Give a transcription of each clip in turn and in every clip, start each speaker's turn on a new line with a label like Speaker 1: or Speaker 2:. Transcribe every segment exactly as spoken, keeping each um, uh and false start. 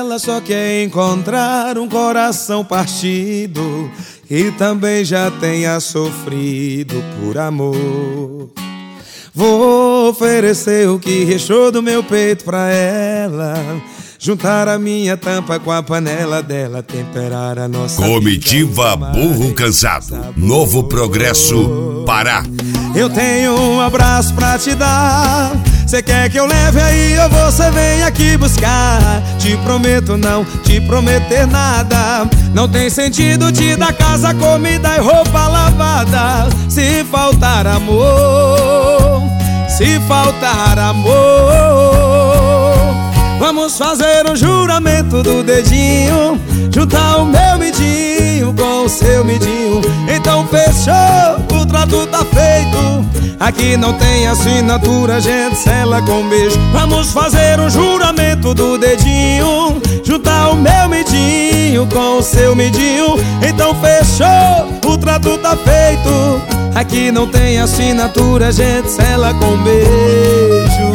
Speaker 1: Ela só quer encontrar um coração partido e também já tenha sofrido por amor. Vou oferecer o que restou do meu peito pra ela, juntar a minha tampa com a panela dela, temperar a nossa
Speaker 2: Comitiva Burro Cansado, Novo Progresso, Pará.
Speaker 1: Eu tenho um abraço pra te dar. Cê quer que eu leve aí ou você vem aqui buscar? Te prometo não te prometer nada. Não tem sentido te dar casa, comida e roupa lavada. Se faltar amor, se faltar amor, vamos fazer um juramento do dedinho, juntar o meu midinho com o seu midinho. Então fechou, o trato tá feito. Aqui não tem assinatura, gente sela com beijo. Vamos fazer um juramento do dedinho, juntar o meu midinho com o seu midinho. Então fechou, o trato tá feito. Aqui não tem assinatura, gente sela com beijo.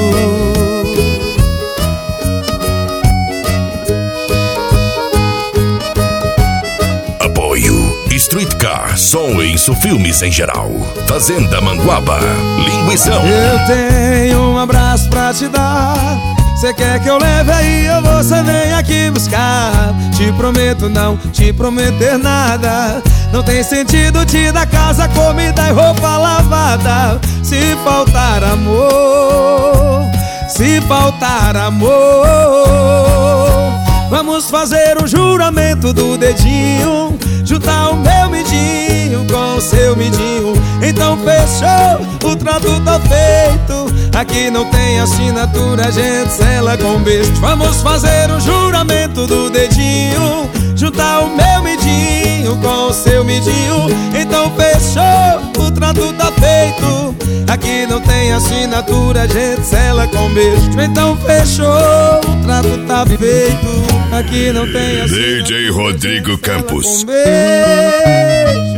Speaker 2: Streetcar, Som e Isso Filmes em geral. Fazenda Manguaba, Linguição.
Speaker 1: Eu tenho um abraço pra te dar. Cê quer que eu leve aí ou você vem aqui buscar? Te prometo não te prometer nada. Não tem sentido te dar casa, comida e roupa lavada. Se faltar amor, se faltar amor, vamos fazer um juramento do dedinho, juntar o meu midinho com o seu midinho. Então fechou, o trato tá feito. Aqui não tem assinatura, a gente sela com beijo. Vamos fazer um juramento do dedinho, juntar o meu midinho com o seu midinho. Então fechou, o trato tá feito. Aqui não tem assinatura, a gente sela com beijo. Então fechou, o trato tá feito. Aqui não tem assinatura,
Speaker 2: D J Rodrigo Campos.
Speaker 1: com beijo.